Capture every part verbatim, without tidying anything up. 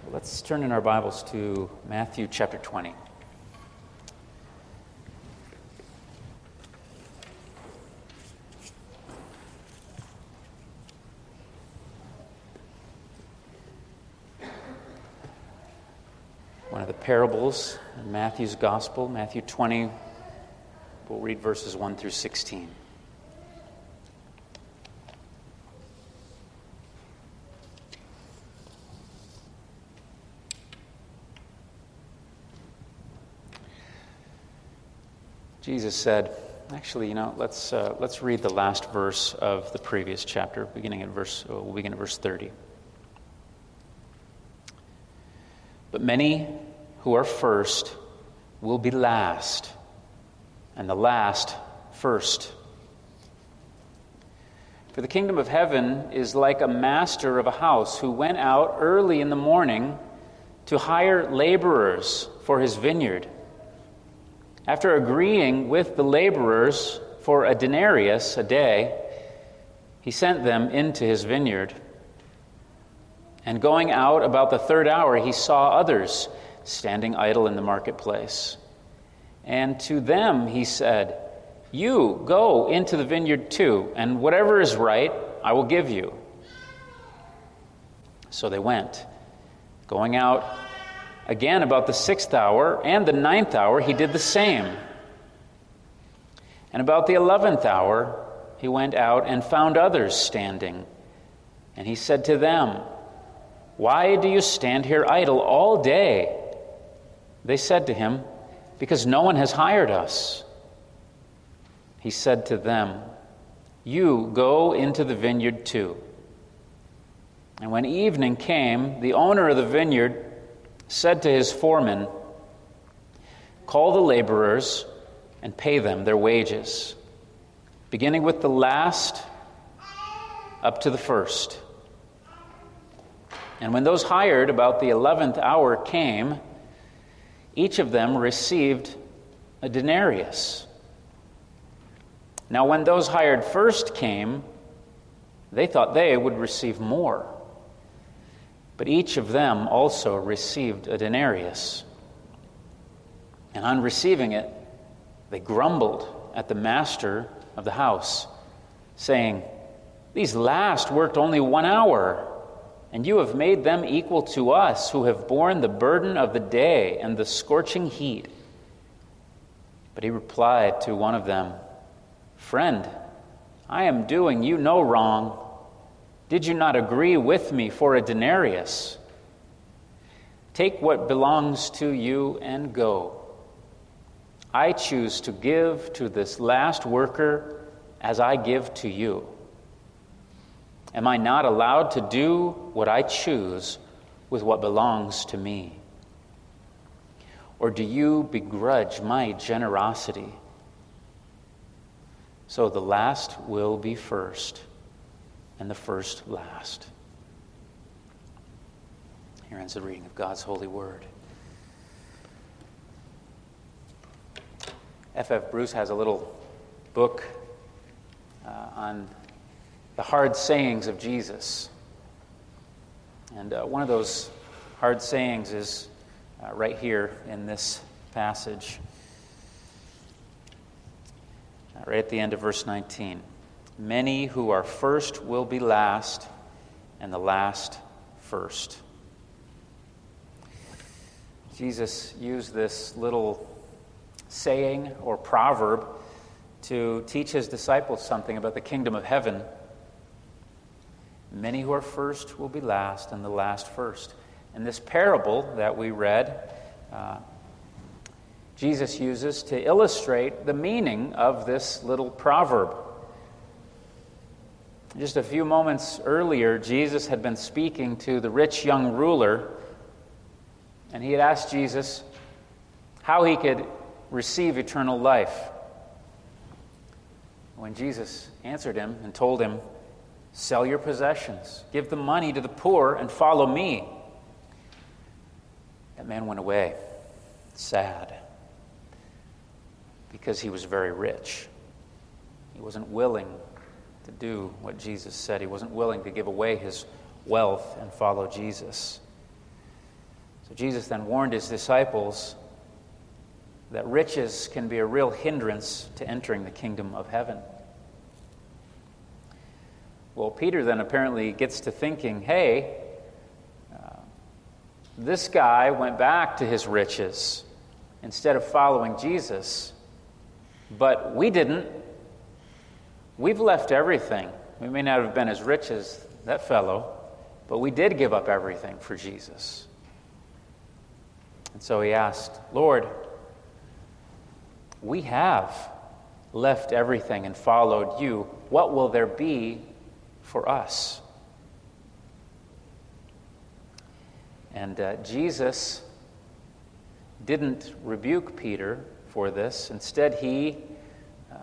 Let's turn in our Bibles to Matthew chapter twenty. One of the parables in Matthew's Gospel, Matthew twenty, we'll read verses one through sixteen. Jesus said, actually, you know, let's uh, let's read the last verse of the previous chapter, beginning at verse. Oh, we'll begin at verse thirty. But many who are first will be last, and the last first. For the kingdom of heaven is like a master of a house who went out early in the morning to hire laborers for his vineyard. After agreeing with the laborers for a denarius a day, he sent them into his vineyard. And going out about the third hour, he saw others standing idle in the marketplace. And to them he said, "You go into the vineyard too, and whatever is right, I will give you." So they went. Going out again about the sixth hour and the ninth hour, he did the same. And about the eleventh hour, he went out and found others standing. And he said to them, "Why do you stand here idle all day?" They said to him, "Because no one has hired us." He said to them, "You go into the vineyard too." And when evening came, the owner of the vineyard said to his foreman, "Call the laborers and pay them their wages, beginning with the last up to the first." And when those hired about the eleventh hour came, each of them received a denarius. Now when those hired first came, they thought they would receive more. But each of them also received a denarius. And on receiving it, they grumbled at the master of the house, saying, "These last worked only one hour, and you have made them equal to us who have borne the burden of the day and the scorching heat." But he replied to one of them, "Friend, I am doing you no wrong. Did you not agree with me for a denarius? Take what belongs to you and go. I choose to give to this last worker as I give to you. Am I not allowed to do what I choose with what belongs to me? Or do you begrudge my generosity? So the last will be first, and the first last." Here ends the reading of God's holy word. F F Bruce has a little book uh, on the hard sayings of Jesus. And uh, one of those hard sayings is uh, right here in this passage, uh, right at the end of verse nineteen. Many who are first will be last, and the last first. Jesus used this little saying or proverb to teach his disciples something about the kingdom of heaven. Many who are first will be last, and the last first. In this parable that we read, uh, Jesus uses to illustrate the meaning of this little proverb. Just a few moments earlier, Jesus had been speaking to the rich young ruler, and he had asked Jesus how he could receive eternal life. When Jesus answered him and told him, "Sell your possessions, give the money to the poor, and follow me," that man went away sad because he was very rich. He wasn't willing to do what Jesus said. He wasn't willing to give away his wealth and follow Jesus. So Jesus then warned his disciples that riches can be a real hindrance to entering the kingdom of heaven. Well, Peter then apparently gets to thinking, hey, uh, this guy went back to his riches instead of following Jesus, but we didn't. We've left everything. We may not have been as rich as that fellow, but we did give up everything for Jesus. And so he asked, Lord, we have left everything and followed you. What will there be for us? And uh, Jesus didn't rebuke Peter for this. Instead, he uh,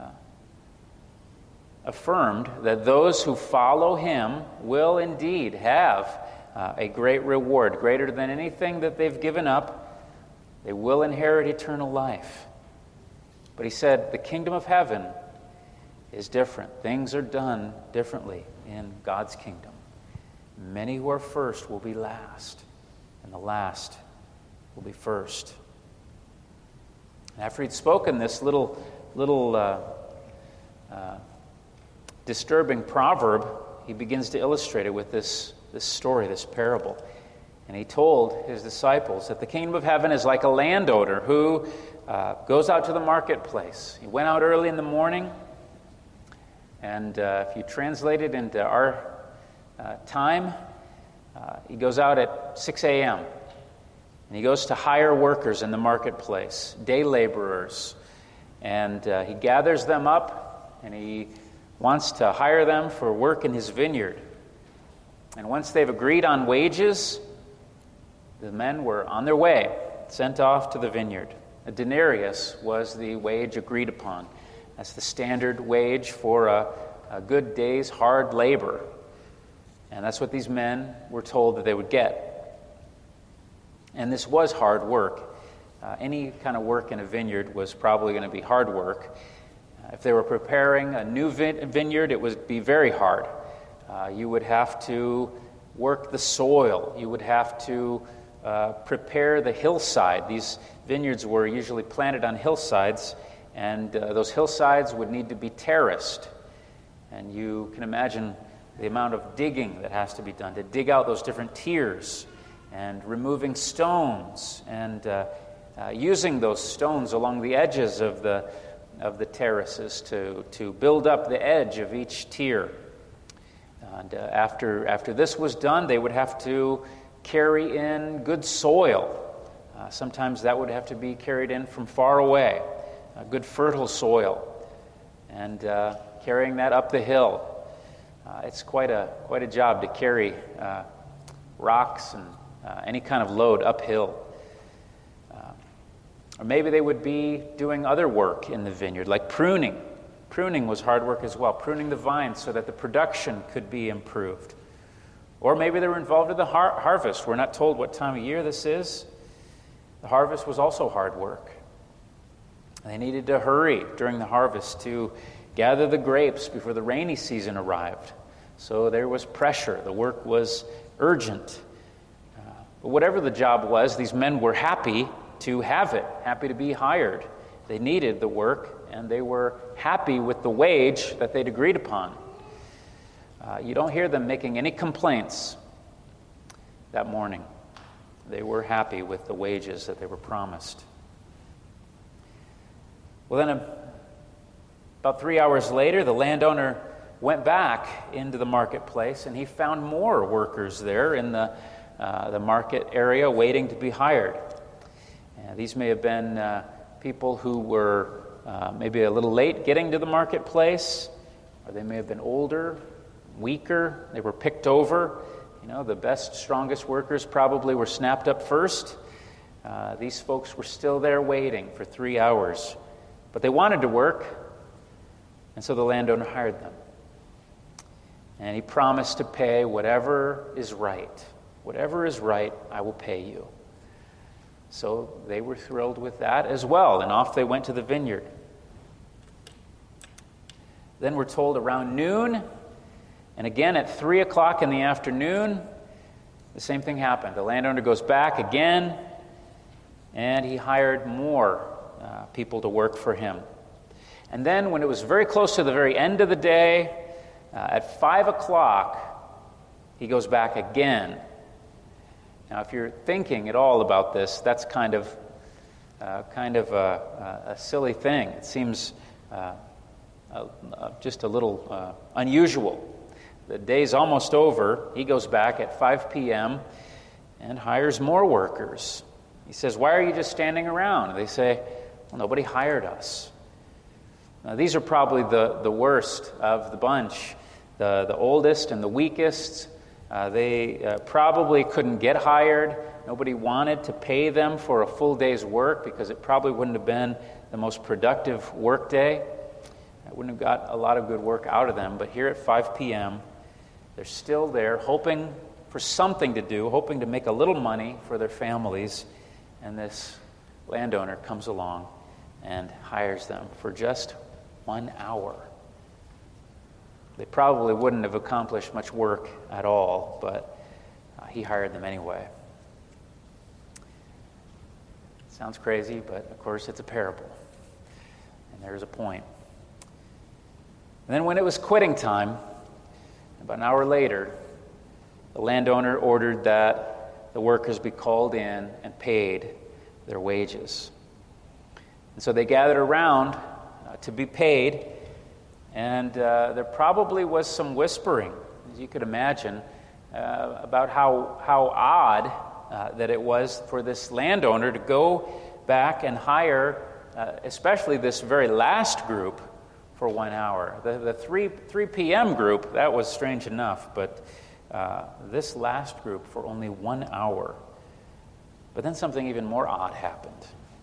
affirmed that those who follow him will indeed have uh, a great reward, greater than anything that they've given up. They will inherit eternal life. But he said the kingdom of heaven is different. Things are done differently in God's kingdom. Many who are first will be last, and the last will be first. And after he'd spoken this little, little uh, uh, disturbing proverb, he begins to illustrate it with this, this story, this parable. And he told his disciples that the kingdom of heaven is like a landowner who uh, goes out to the marketplace. He went out early in the morning, and uh, if you translate it into our uh, time, uh, he goes out at six a.m., and he goes to hire workers in the marketplace, day laborers, and uh, he gathers them up, and he wants to hire them for work in his vineyard. And once they've agreed on wages, the men were on their way, sent off to the vineyard. A denarius was the wage agreed upon. That's the standard wage for a, a good day's hard labor. And that's what these men were told that they would get. And this was hard work. Uh, any kind of work in a vineyard was probably going to be hard work. Uh, if they were preparing a new vin- vineyard, it would be very hard. Uh, you would have to work the soil. You would have to uh, prepare the hillside. These vineyards were usually planted on hillsides, and uh, those hillsides would need to be terraced. And you can imagine the amount of digging that has to be done to dig out those different tiers, and removing stones, and uh, uh, using those stones along the edges of the of the terraces to, to build up the edge of each tier. And uh, after after this was done, they would have to carry in good soil. Uh, sometimes that would have to be carried in from far away, uh, good fertile soil, and uh, carrying that up the hill. Uh, it's quite a quite a job to carry uh, rocks and uh, any kind of load uphill. Uh, or maybe they would be doing other work in the vineyard, like pruning. Pruning was hard work as well, pruning the vines so that the production could be improved. Or maybe they were involved in the har- harvest. We're not told what time of year this is. The harvest was also hard work. They needed to hurry during the harvest to gather the grapes before the rainy season arrived. So there was pressure. The work was urgent. Uh, but whatever the job was, these men were happy to have it, happy to be hired. They needed the work, and they were happy with the wage that they'd agreed upon. Uh, you don't hear them making any complaints that morning. They were happy with the wages that they were promised. Well, then, about three hours later, the landowner went back into the marketplace, and he found more workers there in the uh, the market area waiting to be hired. And these may have been uh, people who were uh, maybe a little late getting to the marketplace, or they may have been older, weaker. They were picked over. You know, the best, strongest workers probably were snapped up first. Uh, these folks were still there waiting for three hours. But they wanted to work, and so the landowner hired them. And he promised to pay whatever is right. Whatever is right, I will pay you. So they were thrilled with that as well, and off they went to the vineyard. Then we're told around noon, and again at three o'clock in the afternoon, the same thing happened. The landowner goes back again, and he hired more uh, people to work for him. And then when it was very close to the very end of the day, uh, at five o'clock, he goes back again. Now, if you're thinking at all about this, that's kind of uh, kind of a, a silly thing. It seems uh, uh, just a little uh, unusual. The day's almost over. He goes back at five p.m. and hires more workers. He says, "Why are you just standing around?" And they say, "Well, nobody hired us." Now, these are probably the, the worst of the bunch, the, the oldest and the weakest. Uh, they uh, probably couldn't get hired. Nobody wanted to pay them for a full day's work because it probably wouldn't have been the most productive work day. It wouldn't have got a lot of good work out of them. But here at five p.m., they're still there hoping for something to do, hoping to make a little money for their families. And this landowner comes along and hires them for just one hour. They probably wouldn't have accomplished much work at all, but uh, he hired them anyway. Sounds crazy, but of course it's a parable. And there's a point. And then when it was quitting time, about an hour later, the landowner ordered that the workers be called in and paid their wages. And so they gathered around uh, to be paid, and uh, there probably was some whispering, as you could imagine, uh, about how, how odd uh, that it was for this landowner to go back and hire, uh, especially this very last group, for one hour. The, the three p.m. group, that was strange enough, but uh, this last group for only one hour. But then something even more odd happened.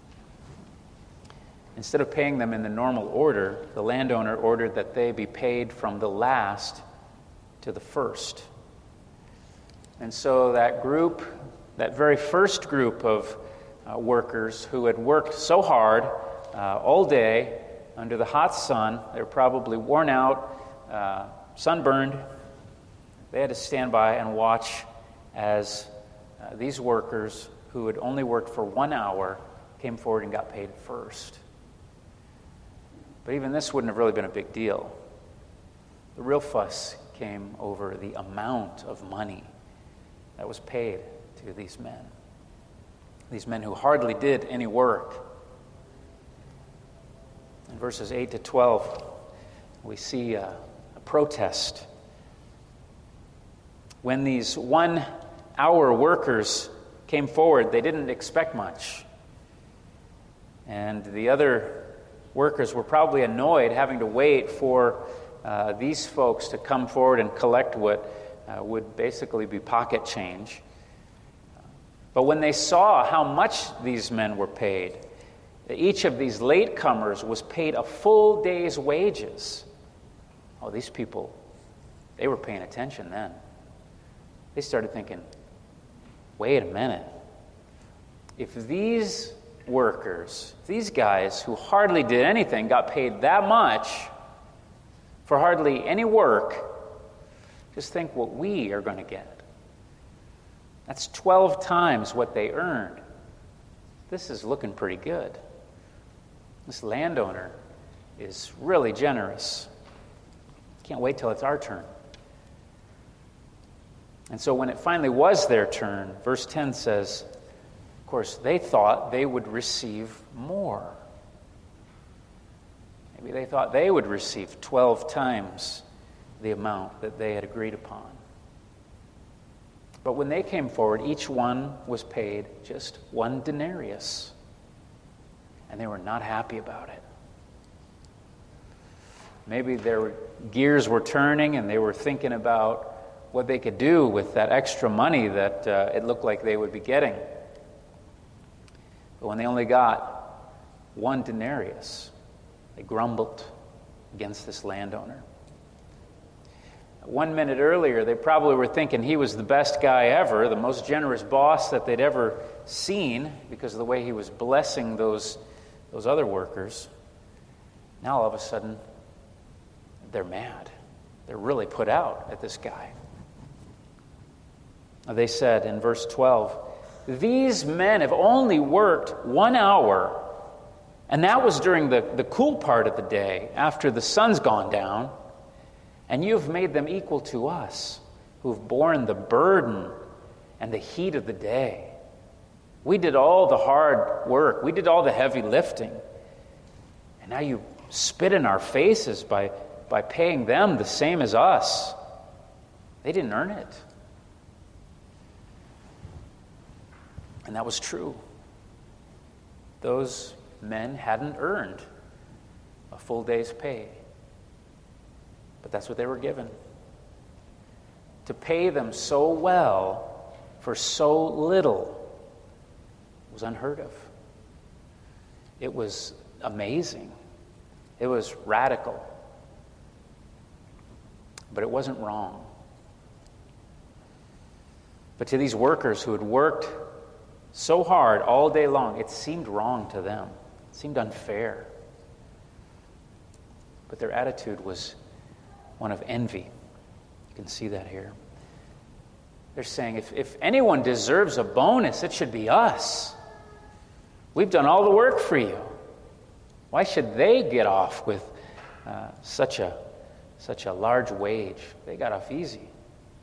Instead of paying them in the normal order, the landowner ordered that they be paid from the last to the first. And so that group, that very first group of uh, workers who had worked so hard uh, all day under the hot sun, they were probably worn out, uh, sunburned. They had to stand by and watch as uh, these workers who had only worked for one hour came forward and got paid first. But even this wouldn't have really been a big deal. The real fuss came over the amount of money that was paid to these men. These men who hardly did any work. In verses eight to twelve, we see a, a protest. When these one-hour workers came forward, they didn't expect much. And the other workers were probably annoyed having to wait for uh, these folks to come forward and collect what uh, would basically be pocket change. But when they saw how much these men were paid, each of these latecomers was paid a full day's wages. Oh, these people, they were paying attention then. They started thinking, wait a minute. If these workers, these guys who hardly did anything got paid that much for hardly any work, just think what we are going to get. That's twelve times what they earned. This is looking pretty good. This landowner is really generous. Can't wait till it's our turn. And so when it finally was their turn, verse ten says, of course, they thought they would receive more. Maybe they thought they would receive twelve times the amount that they had agreed upon. But when they came forward, each one was paid just one denarius. And they were not happy about it. Maybe their gears were turning and they were thinking about what they could do with that extra money that uh, it looked like they would be getting. But when they only got one denarius, they grumbled against this landowner. One minute earlier, they probably were thinking he was the best guy ever, the most generous boss that they'd ever seen because of the way he was blessing those, those other workers. Now all of a sudden, they're mad. They're really put out at this guy. They said in verse twelve, "These men have only worked one hour, and that was during the, the cool part of the day, after the sun's gone down, and you've made them equal to us, who've borne the burden and the heat of the day. We did all the hard work. We did all the heavy lifting. And now you spit in our faces by, by paying them the same as us. They didn't earn it." And that was true. Those men hadn't earned a full day's pay. But that's what they were given. To pay them so well for so little was unheard of. It was amazing. It was radical. But it wasn't wrong. But to these workers who had worked so hard all day long, it seemed wrong to them. It seemed unfair. But their attitude was one of envy. You can see that here. They're saying, if, if anyone deserves a bonus, it should be us. We've done all the work for you. Why should they get off with uh, such a such a large wage? They got off easy.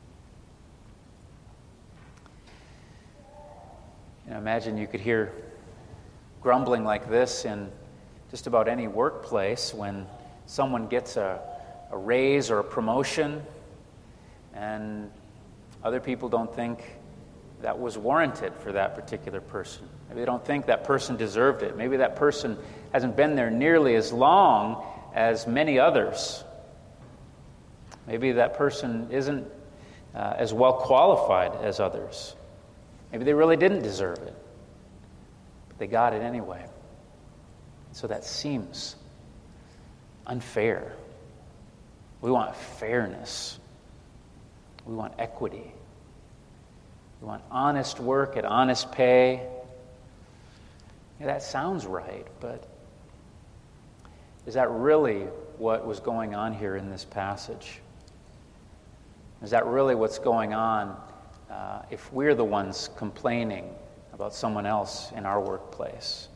You know, imagine you could hear grumbling like this in just about any workplace when someone gets a, a raise or a promotion and other people don't think that was warranted for that particular person. Maybe they don't think that person deserved it. Maybe that person hasn't been there nearly as long as many others. Maybe that person isn't uh, as well qualified as others. Maybe they really didn't deserve it, but they got it anyway. So that seems unfair. We want fairness. We want equity. We want honest work at honest pay. Yeah, that sounds right, but is that really what was going on here in this passage? Is that really what's going on uh, if we're the ones complaining about someone else in our workplace?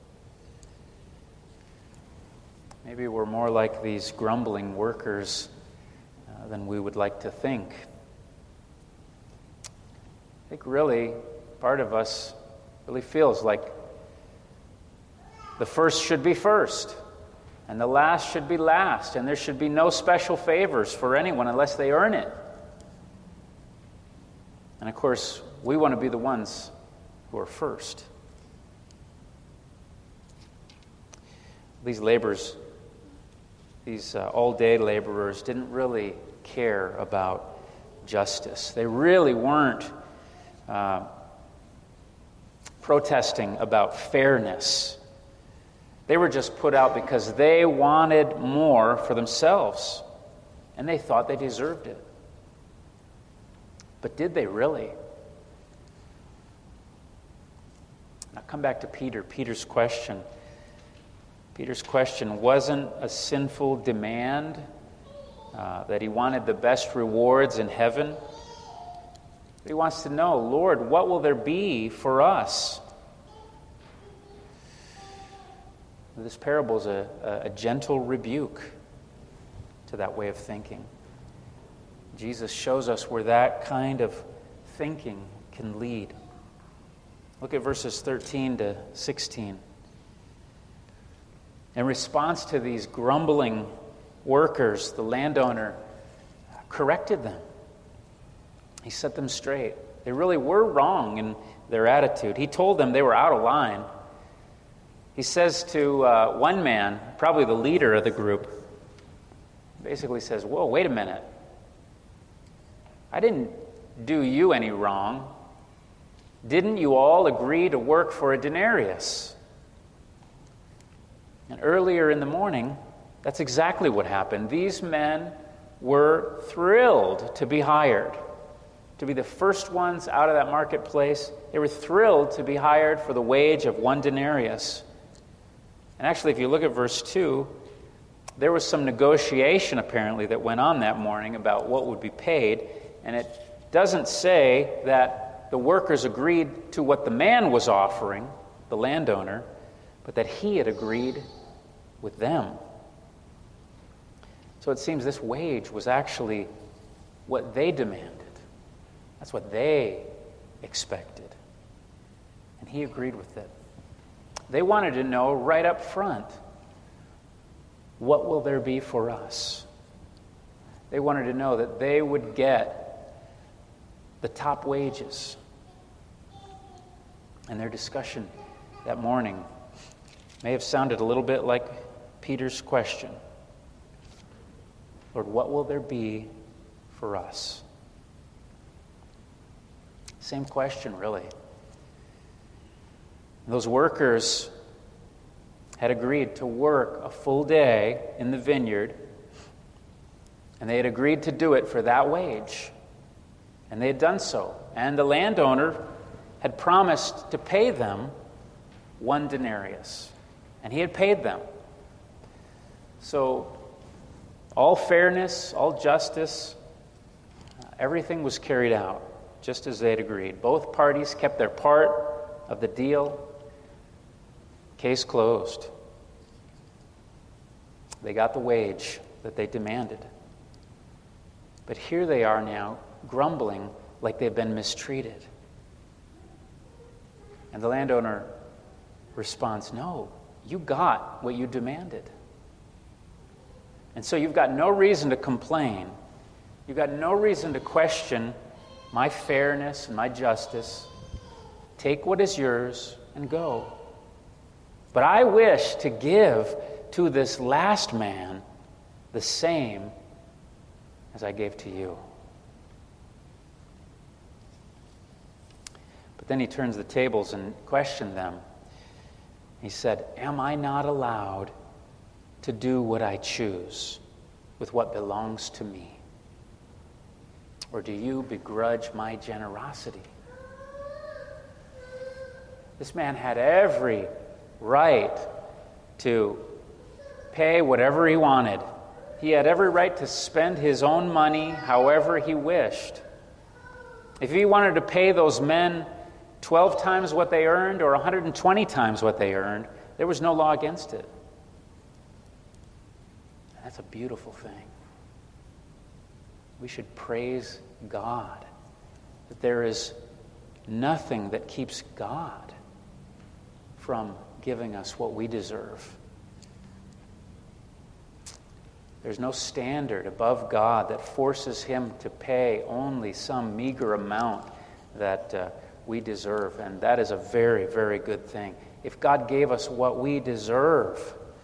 Maybe we're more like these grumbling workers uh, than we would like to think. I think really part of us really feels like the first should be first, and the last should be last, and there should be no special favors for anyone unless they earn it. And of course, we want to be the ones who are first. These laborers, these uh, all-day laborers didn't really care about justice. They really weren't uh, protesting about fairness. They were just put out because they wanted more for themselves, and they thought they deserved it. But did they really? Now come back to Peter. Peter's question. Peter's question wasn't a sinful demand uh, that he wanted the best rewards in heaven. He wants to know, Lord, what will there be for us? This parable is a, a gentle rebuke to that way of thinking. Jesus shows us where that kind of thinking can lead. Look at verses thirteen to sixteen. In response to these grumbling workers, the landowner corrected them. He set them straight. They really were wrong in their attitude. He told them they were out of line. He says to uh, one man, probably the leader of the group, basically says, whoa, wait a minute. I didn't do you any wrong. Didn't you all agree to work for a denarius? And earlier in the morning, that's exactly what happened. These men were thrilled to be hired, to be the first ones out of that marketplace. They were thrilled to be hired for the wage of one denarius. And actually, if you look at verse two, there was some negotiation apparently that went on that morning about what would be paid, and it doesn't say that the workers agreed to what the man was offering, the landowner, but that he had agreed with them. So it seems this wage was actually what they demanded. That's what they expected. And he agreed with it. They wanted to know right up front, what will there be for us? They wanted to know that they would get the top wages. And their discussion that morning may have sounded a little bit like Peter's question. Lord, what will there be for us? Same question, really. Those workers had agreed to work a full day in the vineyard, and they had agreed to do it for that wage. And they had done so. And the landowner had promised to pay them one denarius. And he had paid them. So, all fairness, all justice, everything was carried out just as they had agreed. Both parties kept their part of the deal. Case closed. They got the wage that they demanded. But here they are now, grumbling like they've been mistreated. And the landowner responds, no, you got what you demanded. And so you've got no reason to complain. You've got no reason to question my fairness and my justice. Take what is yours and go. But I wish to give to this last man the same as I gave to you. But then he turns the tables and questioned them. He said, am I not allowed to do what I choose with what belongs to me? Or do you begrudge my generosity? This man had every right to pay whatever he wanted. He had every right to spend his own money however he wished. If he wanted to pay those men twelve times what they earned or one hundred twenty times what they earned, there was no law against it. And that's a beautiful thing. We should praise God that there is nothing that keeps God from giving us what we deserve. There's no standard above God that forces him to pay only some meager amount that uh, we deserve, and that is a very, very good thing. If God gave us what we deserve,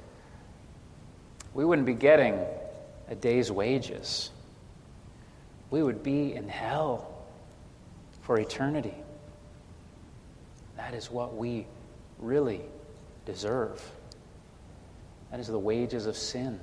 we wouldn't be getting a day's wages. We would be in hell for eternity. That is what we really deserve. That is the wages of sin.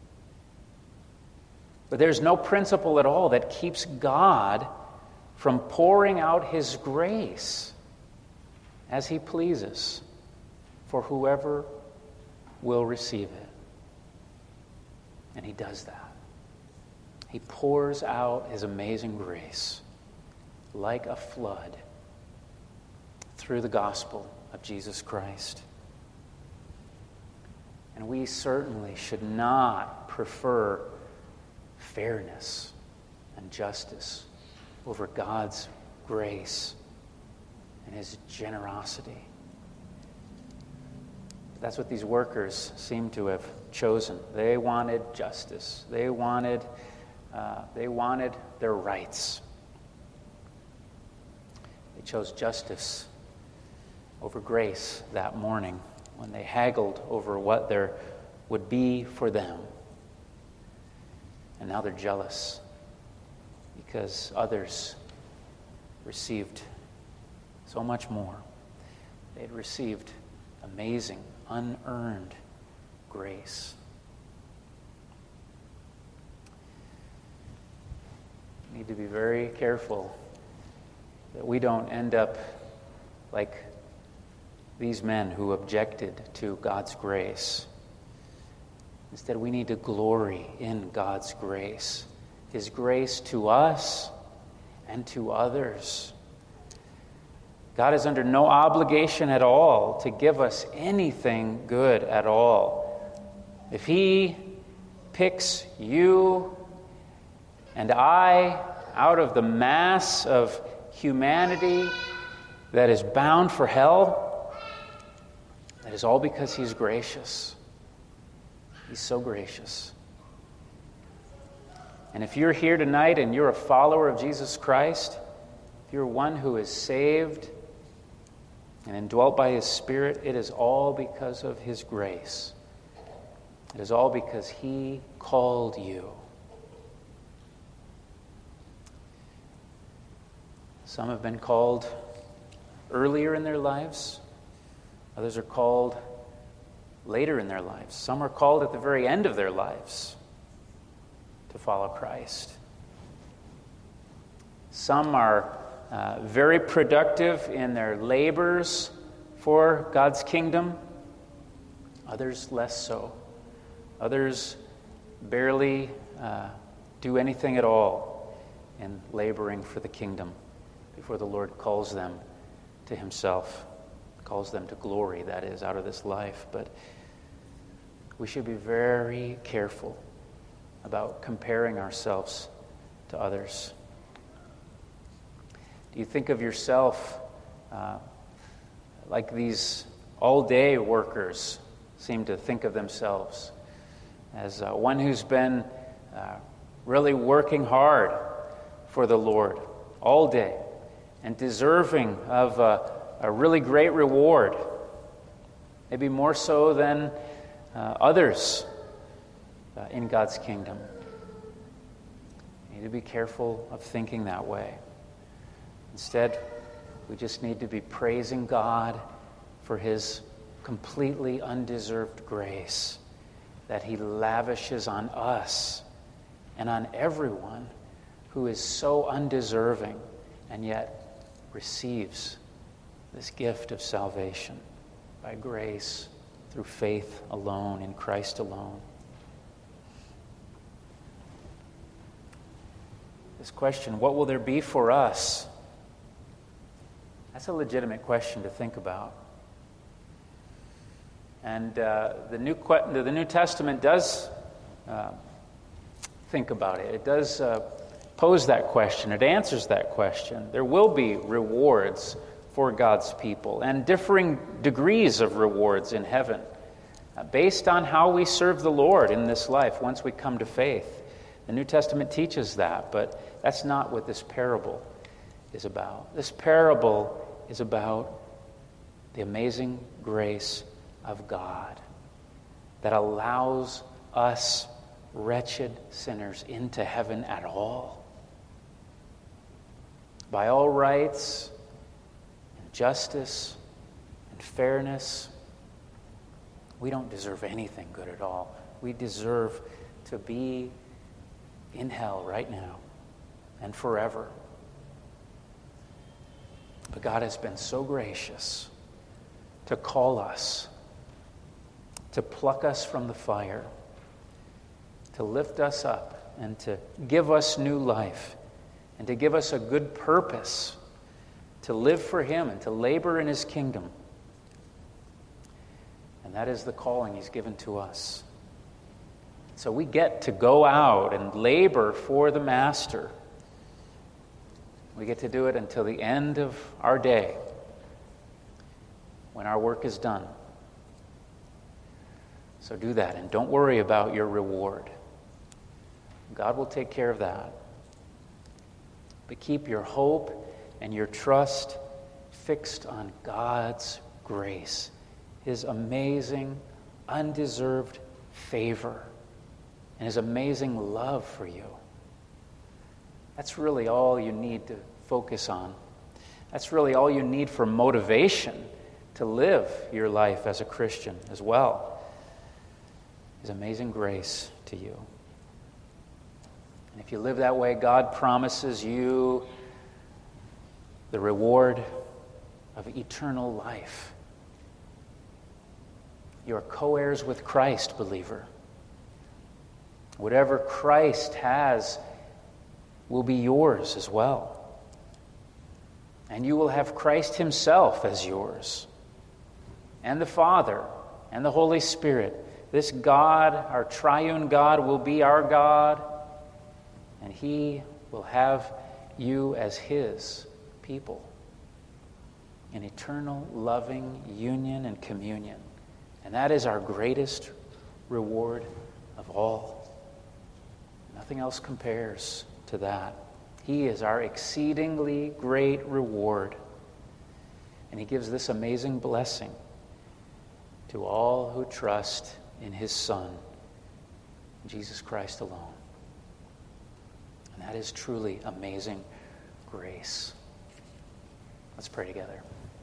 But there's no principle at all that keeps God from pouring out his grace as he pleases for whoever will receive it. And he does that. He pours out his amazing grace like a flood through the gospel of Jesus Christ. And we certainly should not prefer fairness and justice over God's grace and his generosity. That's what these workers seem to have chosen. They wanted justice. They wanted, uh, they wanted their rights. They chose justice over grace that morning when they haggled over what there would be for them. And now they're jealous because others received so much more. They had received amazing, unearned grace. We need to be very careful that we don't end up like these men who objected to God's grace. Instead, we need to glory in God's grace. His grace to us and to others. God is under no obligation at all to give us anything good at all. If He picks you and I out of the mass of humanity that is bound for hell, that is all because He's gracious. He's so gracious. And if you're here tonight and you're a follower of Jesus Christ, if you're one who is saved and indwelt by His Spirit, it is all because of His grace. It is all because He called you. Some have been called earlier in their lives. Others are called later in their lives. Some are called at the very end of their lives to follow Christ. Some are uh, very productive in their labors for God's kingdom. Others less so. Others barely uh, do anything at all in laboring for the kingdom before the Lord calls them to Himself, calls them to glory, that is, out of this life. But we should be very careful about comparing ourselves to others. Do you think of yourself uh, like these all-day workers seem to think of themselves? As uh, one who's been uh, really working hard for the Lord all day and deserving of uh, a really great reward, maybe more so than uh, others uh, in God's kingdom. We need to be careful of thinking that way. Instead, we just need to be praising God for His completely undeserved grace that He lavishes on us and on everyone who is so undeserving and yet receives this gift of salvation by grace through faith alone, in Christ alone. This question, what will there be for us? That's a legitimate question to think about. And uh, the New the New Testament does uh, think about it. It does uh, pose that question. It answers that question. There will be rewards for God's people, and differing degrees of rewards in heaven, uh, based on how we serve the Lord in this life once we come to faith. The New Testament teaches that, but that's not what this parable is about. This parable is about the amazing grace of God that allows us wretched sinners into heaven at all. By all rights and justice and fairness, we don't deserve anything good at all. We deserve to be in hell right now and forever. But God has been so gracious to call us, to pluck us from the fire, to lift us up, and to give us new life, and to give us a good purpose to live for Him and to labor in His kingdom. And that is the calling He's given to us. So we get to go out and labor for the Master. We get to do it until the end of our day, when our work is done. So do that, and don't worry about your reward. God will take care of that. But keep your hope and your trust fixed on God's grace, His amazing, undeserved favor, and His amazing love for you. That's really all you need to focus on. That's really all you need for motivation to live your life as a Christian as well. His amazing grace to you. And if you live that way, God promises you the reward of eternal life. You are co-heirs with Christ, believer. Whatever Christ has will be yours as well. And you will have Christ himself as yours, and the Father, and the Holy Spirit. This God, our triune God, will be our God, and he will have you as his people in eternal, loving union and communion. And that is our greatest reward of all. Nothing else compares to that. He is our exceedingly great reward. And he gives this amazing blessing to all who trust in his Son, Jesus Christ alone. And that is truly amazing grace. Let's pray together.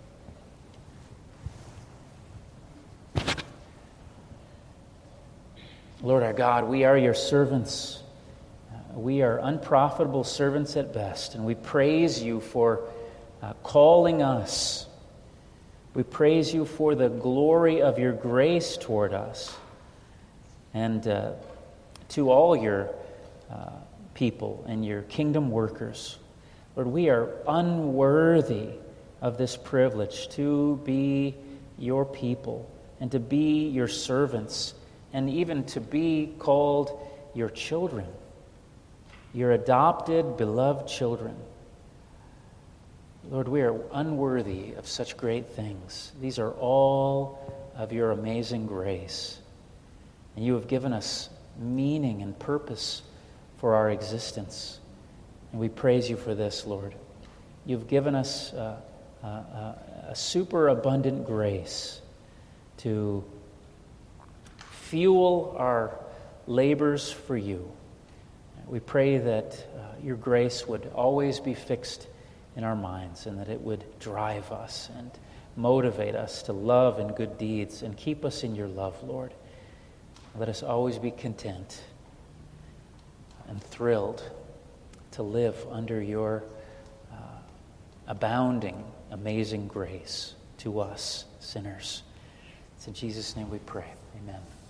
Lord our God, we are your servants. Uh, we are unprofitable servants at best, and we praise you for uh, calling us. We praise you for the glory of your grace toward us and uh, to all your uh, people and your kingdom workers. Lord, we are unworthy of this privilege to be your people and to be your servants, and even to be called your children, your adopted, beloved children. Lord, we are unworthy of such great things. These are all of your amazing grace. And you have given us meaning and purpose for our existence. And we praise you for this, Lord. You've given us uh, uh, uh, a superabundant grace to fuel our labors for you. We pray that uh, your grace would always be fixed in our minds, and that it would drive us and motivate us to love and good deeds and keep us in your love, Lord. Let us always be content and thrilled to live under your uh, abounding, amazing grace to us sinners. It's in Jesus' name we pray. Amen.